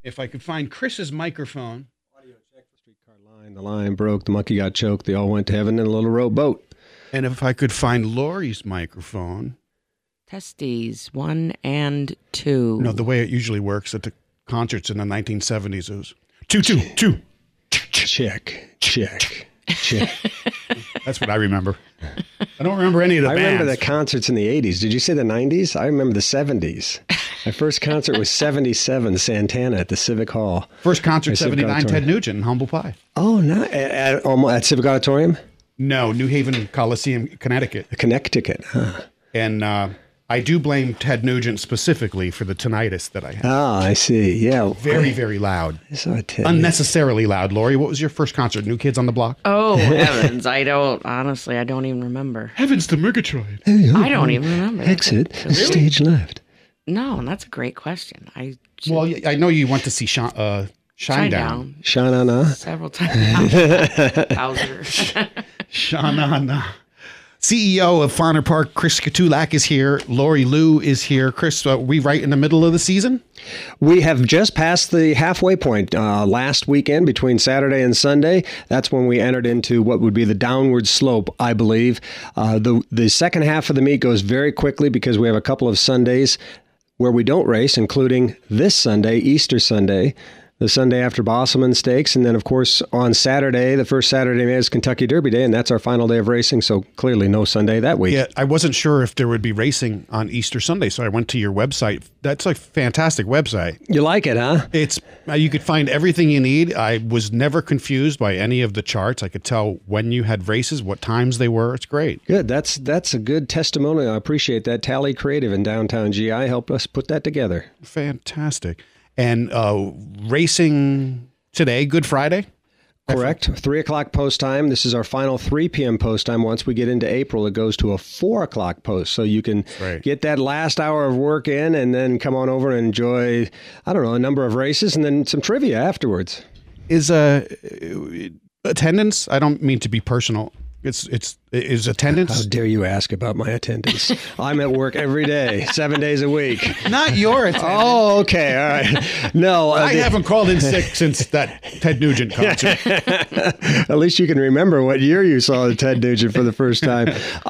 If I could find Chris's microphone. Streetcar line. The line broke. The monkey got choked. They all went to heaven in a little rowboat. And if I could find Lori's microphone. Testes 1 and 2. No, the way it usually works at the concerts in the 1970s, it was 2, 2, 2. Check. That's what I remember. I don't remember any of the bands. I remember the concerts in the 80s. Did you say the 90s? I remember the 70s. My first concert was 77, Santana at the Civic Hall. First concert, 79, Ted Nugent in Humble Pie. Oh, no. At Civic Auditorium? No, New Haven Coliseum, Connecticut. Connecticut, huh. And I do blame Ted Nugent specifically for the tinnitus that I had. Oh, I see. Yeah. Very, very loud. Unnecessarily loud. Lori, what was your first concert? New Kids on the Block? Oh, heavens. I don't even remember. Heavens to Murgatroyd. I don't even remember. Exit, Really? stage left. No, that's a great question. Well, I know you went to see Shinedown. Sha-na-na. Several times. Bowser. Sha-na-na. CEO of Fauner Park, Chris Katulak, is here. Lori Lou is here. Chris, we right in the middle of the season? We have just passed the halfway point last weekend between Saturday and Sunday. That's when we entered into what would be the downward slope, I believe. The second half of the meet goes very quickly because we have a couple of Sundays where we don't race, including this Sunday, Easter Sunday, the Sunday after Bosselman Stakes. And then, of course, on Saturday, the first Saturday is Kentucky Derby Day, and that's our final day of racing, so clearly no Sunday that week. Yeah, I wasn't sure if there would be racing on Easter Sunday, so I went to your website. That's a fantastic website. You like it, huh? It's you could find everything you need. I was never confused by any of the charts. I could tell when you had races, what times they were. It's great. Good. That's a good testimonial. I appreciate that. Tally Creative in downtown GI helped us put that together. Fantastic. And racing today, Good Friday? Correct. 3 o'clock post time. This is our final 3 p.m. post time. Once we get into April, it goes to a 4 o'clock post. So you can get that last hour of work in and then come on over and enjoy, a number of races and then some trivia afterwards. Is attendance, I don't mean to be personal, is attendance? How dare you ask about my attendance? I'm at work every day, 7 days a week. Not your attendance. Oh, okay. All right. No. I haven't called in sick since that Ted Nugent concert. At least you can remember what year you saw Ted Nugent for the first time.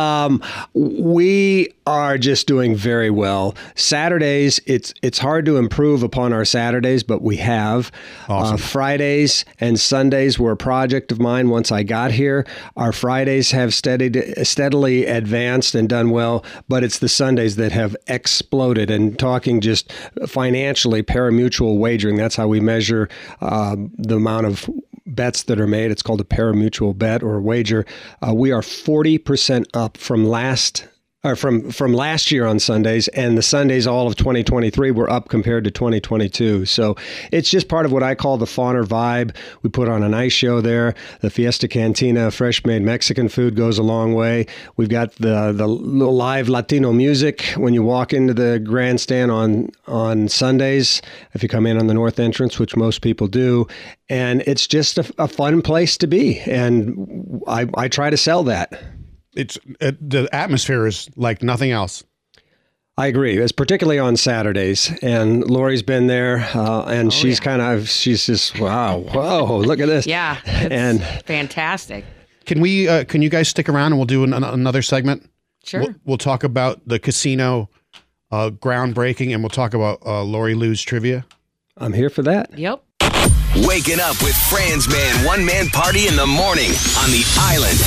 We are just doing very well. Saturdays, it's hard to improve upon our Saturdays, but we have. Awesome. Fridays and Sundays were a project of mine once I got here. Our Fridays have steadily advanced and done well, but it's the Sundays that have exploded. And talking just financially, pari-mutuel wagering, that's how we measure the amount of bets that are made. It's called a pari-mutuel bet or wager. We are 40% up from last year on Sundays, and the Sundays all of 2023 were up compared to 2022. So it's just part of what I call the Fauner vibe. We put on a nice show there. The Fiesta Cantina, fresh made Mexican food goes a long way. We've got the live Latino music when you walk into the grandstand on Sundays, if you come in on the north entrance, which most people do. And it's just a fun place to be. And I try to sell that. It's the atmosphere is like nothing else. I agree. It's particularly on Saturdays, and Lori's been there, and she's just whoa, look at this. Yeah, it's fantastic. Can you guys stick around and we'll do another segment? Sure. We'll talk about the casino groundbreaking, and we'll talk about Lori Lou's trivia. I'm here for that. Yep. Waking up with Franz Man, one man party in the morning on the island.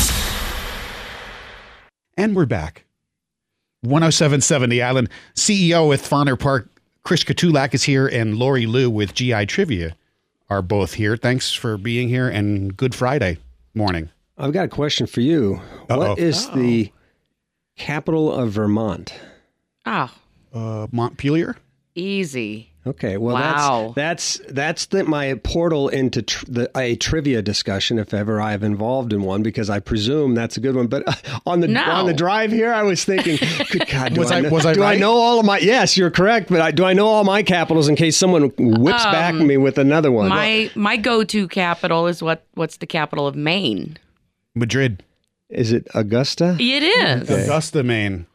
And we're back. 107.7 The Island. CEO with Fauner Park, Chris Katulak is here, and Lori Lou with GI Trivia are both here. Thanks for being here, and Good Friday morning. I've got a question for you. What is the capital of Vermont? Montpelier? Easy. Okay, well, wow. that's my portal into a trivia discussion, if ever I've involved in one, because I presume that's a good one. But on the drive here, I was thinking, good God, I know all of my? Yes, you're correct, but do I know all my capitals in case someone whips back me with another one? My go-to capital is what's the capital of Maine? Madrid. Is it Augusta? It is. Okay. Augusta, Maine.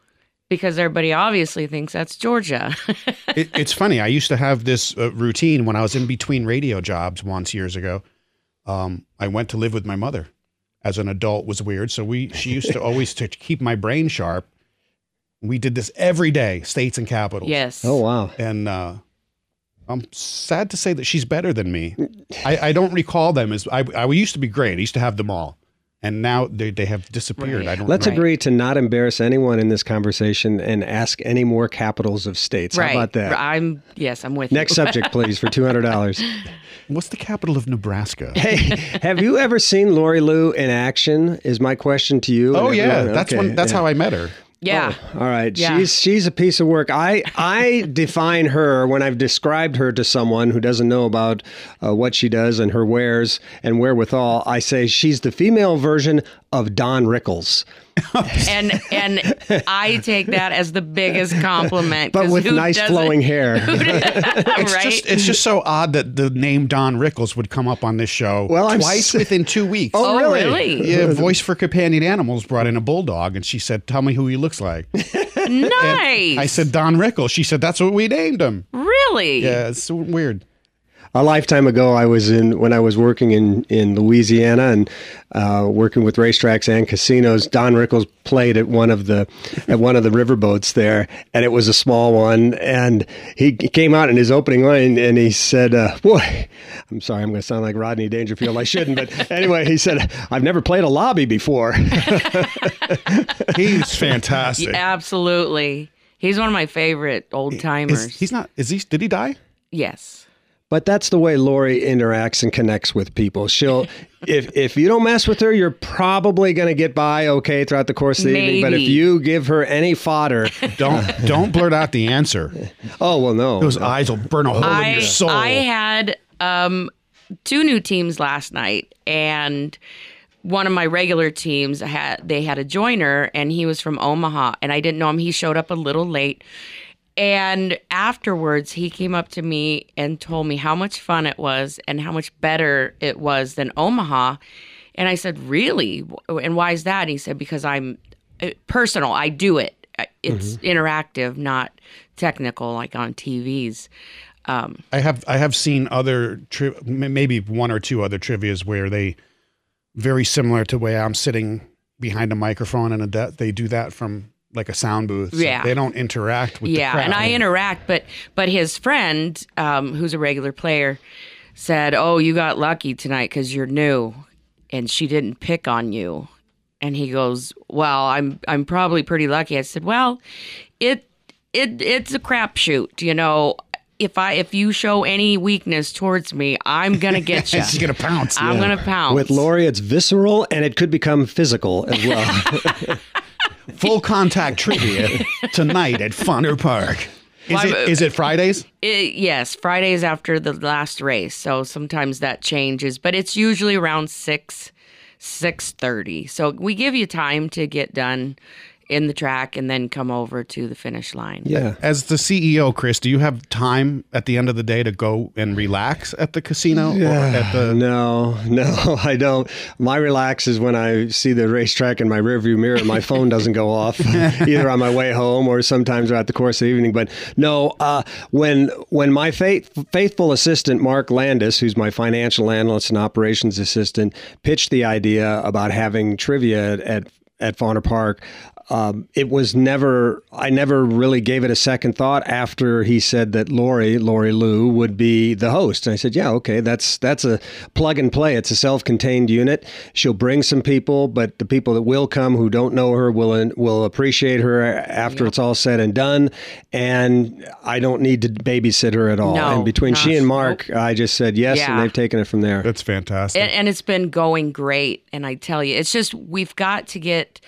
because everybody obviously thinks that's Georgia. It's funny. I used to have this routine when I was in between radio jobs once years ago. I went to live with my mother. As an adult was weird. So she used to always, to keep my brain sharp, we did this every day, states and capitals. Yes. Oh, wow. And I'm sad to say that she's better than me. I don't recall them as I used to be great. I used to have them all. And now they have disappeared. Right. Let's remember. agree to not embarrass anyone in this conversation and ask any more capitals of states. Right. How about that? I'm with Next you. subject, please, for $200. What's the capital of Nebraska? Hey, have you ever seen Lori Lou in action? Is my question to you. Oh and yeah, everyone? that's how I met her. Yeah. Oh, all right. Yeah. She's a piece of work. I define her when I've described her to someone who doesn't know about what she does and her wares and wherewithal. I say she's the female version of Don Rickles. And I take that as the biggest compliment. But 'cause with who nice doesn't- flowing hair. right? It's just so odd that the name Don Rickles would come up on this show twice within 2 weeks. Oh, Oh, really? really? Yeah, Voice for Companion Animals brought in a bulldog, and she said, "Tell me who he looks like." Nice. I said, "Don Rickles." She said, "That's what we named him." Really? Yeah, it's so weird. A lifetime ago, when I was working in Louisiana and working with racetracks and casinos. Don Rickles played at one of the riverboats there, and it was a small one. And he came out in his opening line and he said, "Boy, I'm sorry, I'm going to sound like Rodney Dangerfield. I shouldn't, but anyway, he said, I've never played a lobby before." He's fantastic. Yeah, absolutely. He's one of my favorite old timers. Did he die? Yes. But that's the way Lori interacts and connects with people. She'll, if you don't mess with her, you're probably going to get by okay throughout the course of the evening. But if you give her any fodder, don't blurt out the answer. Oh well, no, those eyes will burn a hole in your soul. I had 2 new teams last night, and one of my regular teams had a joiner, and he was from Omaha, and I didn't know him. He showed up a little late. And afterwards, he came up to me and told me how much fun it was and how much better it was than Omaha. And I said, "Really? And why is that?" And he said, "Because I'm personal. I do it. It's interactive, not technical like on TVs." I have seen other maybe 1 or 2 other trivias where they very similar to the way I'm sitting behind a microphone and they do that from like a sound booth. So yeah. They don't interact with the crowd. And I interact, but his friend, who's a regular player, said, "Oh, you got lucky tonight because you're new, and she didn't pick on you." And he goes, "Well, I'm probably pretty lucky." I said, "Well, it's a crapshoot, you know. If you show any weakness towards me, I'm gonna get you. She's gonna pounce. I'm gonna pounce." With Lori, it's visceral and it could become physical as well. Full contact trivia tonight at Fonder Park. Is it Fridays? Yes, Fridays after the last race. So sometimes that changes, but it's usually around 6:30. So we give you time to get done in the track and then come over to the finish line. Yeah. As the CEO, Chris, do you have time at the end of the day to go and relax at the casino? Or at the... No, I don't. My relax is when I see the racetrack in my rearview mirror. My phone doesn't go off either on my way home or sometimes throughout the course of the evening. But no, when my faithful assistant, Mark Landis, who's my financial analyst and operations assistant, pitched the idea about having trivia at Fonder Park, it was I never really gave it a second thought after he said that Lori Lou would be the host. And I said, yeah, okay, that's a plug and play. It's a self-contained unit. She'll bring some people, but the people that will come who don't know her will appreciate her after it's all said and done. And I don't need to babysit her at all. No, and between she and Mark, I just said yes, and they've taken it from there. That's fantastic. And it's been going great. And I tell you, it's just we've got to get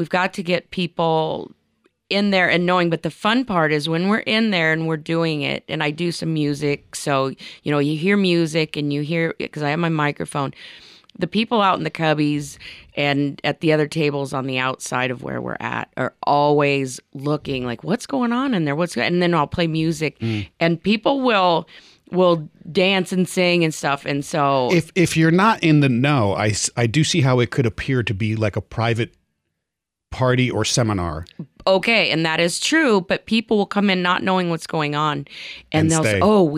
people in there and knowing. But the fun part is when we're in there and we're doing it, and I do some music. So, you know, you hear music and you hear, because I have my microphone, the people out in the cubbies and at the other tables on the outside of where we're at are always looking like, what's going on in there? And then I'll play music and people will dance and sing and stuff. And so if you're not in the know, I do see how it could appear to be like a private party or seminar. Okay, and that is true, but people will come in not knowing what's going on, and they'll stay. say, "Oh,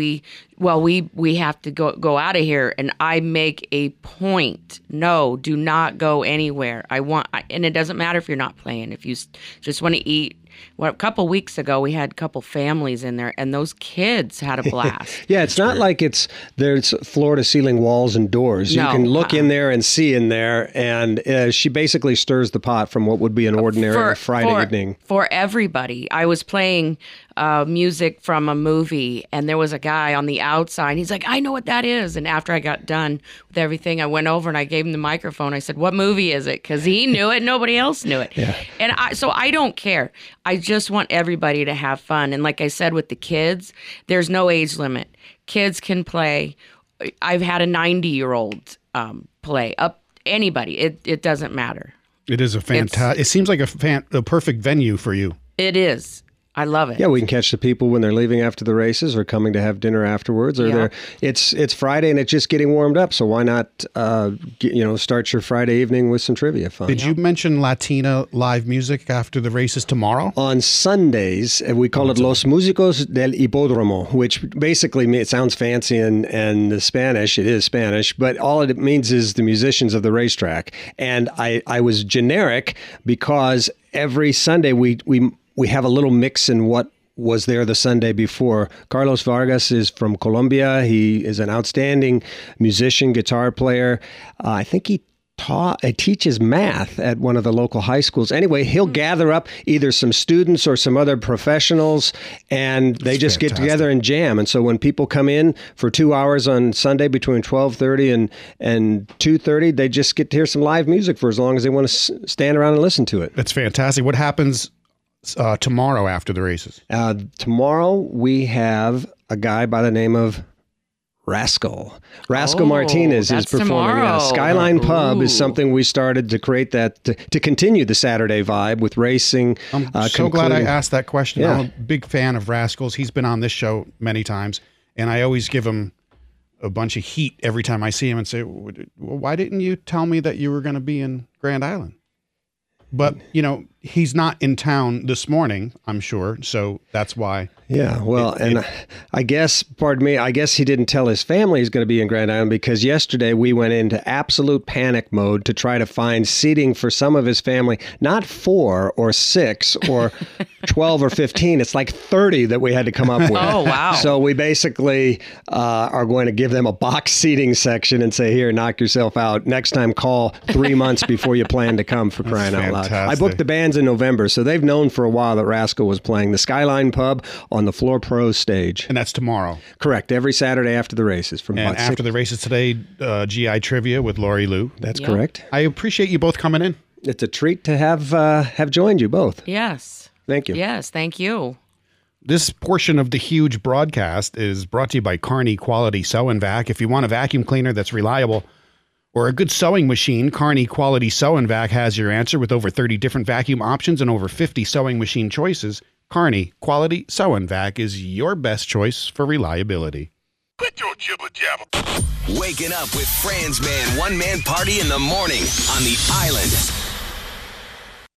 we have to go out of here." And I make a point: no, do not go anywhere. And it doesn't matter if you're not playing. If you just want to eat. Well, a couple weeks ago, we had a couple families in there, and those kids had a blast. Yeah, it's not like there's floor-to-ceiling walls and doors. No, you can look in there and see in there, and she basically stirs the pot from what would be an ordinary Friday evening. For everybody. I was playing music from a movie, and there was a guy on the outside. He's like, "I know what that is." And after I got done with everything, I went over and I gave him the microphone. I said, "What movie is it?" Because he knew it. Nobody else knew it. Yeah. And so I don't care. I just want everybody to have fun. And like I said, with the kids, there's no age limit. Kids can play. I've had a 90-year-old play. Anybody. It doesn't matter. It is a fantastic. It seems like a perfect venue for you. It is. I love it. Yeah, we can catch the people when they're leaving after the races or coming to have dinner afterwards. Or it's Friday and it's just getting warmed up. So why not start your Friday evening with some trivia fun? Did you mention Latina live music after the races tomorrow? On Sundays, we call it Los Músicos del Hipódromo, which basically it sounds fancy in the Spanish. It is Spanish, but all it means is the musicians of the racetrack. And I was generic because every Sunday we have a little mix in what was there the Sunday before. Carlos Vargas is from Colombia. He is an outstanding musician, guitar player. I think he teaches math at one of the local high schools. Anyway, he'll gather up either some students or some other professionals, and they just get together and jam. And so when people come in for 2 hours on Sunday between 12:30 and 2:30, they just get to hear some live music for as long as they want to stand around and listen to it. That's fantastic. What happens tomorrow after the races? Tomorrow we have a guy by the name of Rascal. Rascal Martinez is performing. Tomorrow. Skyline Pub is something we started to create that to continue the Saturday vibe with racing. I'm so glad I asked that question. Yeah. I'm a big fan of Rascals. He's been on this show many times, and I always give him a bunch of heat every time I see him and say, "Well, why didn't you tell me that you were going to be in Grand Island?" But, he's not in town this morning, I'm sure. So that's why. Yeah, well, I guess he didn't tell his family he's going to be in Grand Island because yesterday we went into absolute panic mode to try to find seating for some of his family, not 4 or 6 or 12 or 15. It's like 30 that we had to come up with. Oh, wow. So we basically are going to give them a box seating section and say, here, knock yourself out. Next time, call 3 months before you plan to come, for crying out loud. I booked the bands in November, so they've known for a while that Rascal was playing the Skyline Pub on the Floor Pro stage. And that's tomorrow. Correct. Every Saturday after the races. And after the races today, GI Trivia with Lori Lou. That's correct. I appreciate you both coming in. It's a treat to have joined you both. Yes. Thank you. Yes, thank you. This portion of the huge broadcast is brought to you by Carney Quality Sew and Vac. If you want a vacuum cleaner that's reliable or a good sewing machine, Carney Quality Sew and Vac has your answer with over 30 different vacuum options and over 50 sewing machine choices. Carney Quality Sew and Vac is your best choice for reliability. Quit your jibber jabber. Waking up with Franz Man, one man party in the morning on the Island.